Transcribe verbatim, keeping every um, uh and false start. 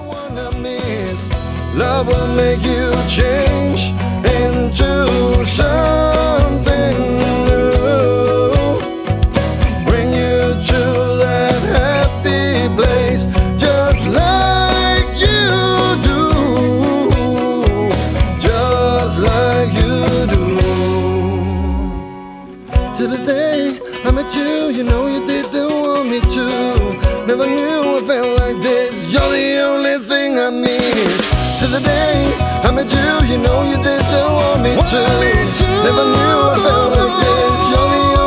one I miss. Love will make you change into something new. Bring you to that happy place, just like you do, just like you do. Till the day I met you, you know you didn't want me to. Never knew I felt like this. You're the only thing I miss. Till the day I met you, you know you didn't want me to. Never knew I felt like this. You're the